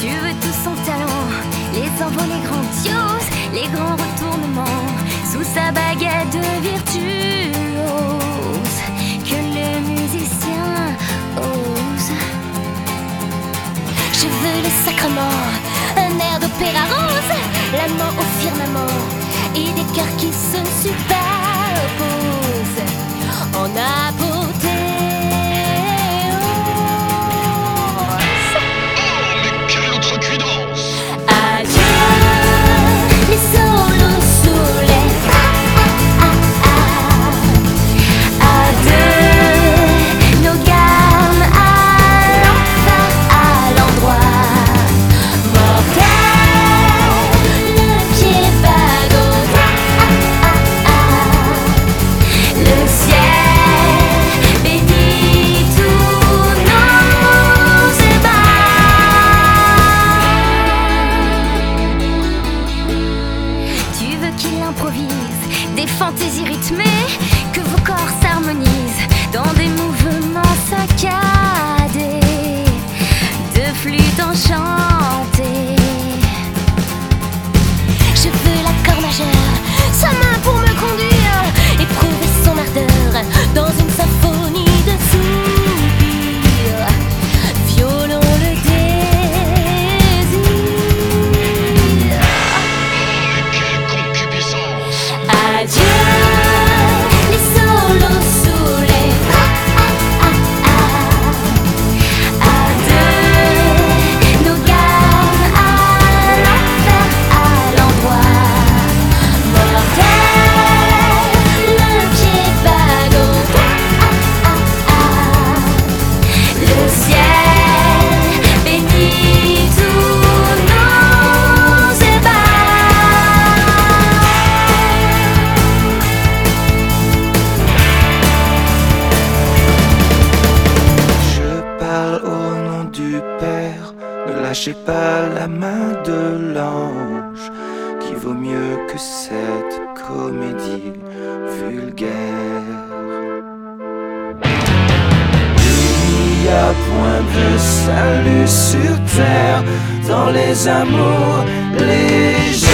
Tu veux tout son talent, les envolées grandioses, les grands retournements, sous sa baguette de virtuose, que le musicien ose. Je veux le sacrement, un air d'opéra rose, la main au firmament, et des cœurs qui se superposent en apothéose. Des fantaisies rythmées, que vos corps s'harmonisent dans des mouvements saccadés de flûte enchantée. Je veux l'accord majeur, sa main pour me conduire, éprouver son ardeur dans une symphonie de soupirs. Violon le désir. Quelle concupiscence! Adieu les solos sous les à deux, nos gammes à l'enfer, à l'endroit mortel, le pied bagot, le ciel bénit tous nos ébats. Je parle au nom du Père, ne lâchez pas la main de l'ange, qui vaut mieux que cette comédie vulgaire. Il n'y a point de salut sur terre, dans les amours légers.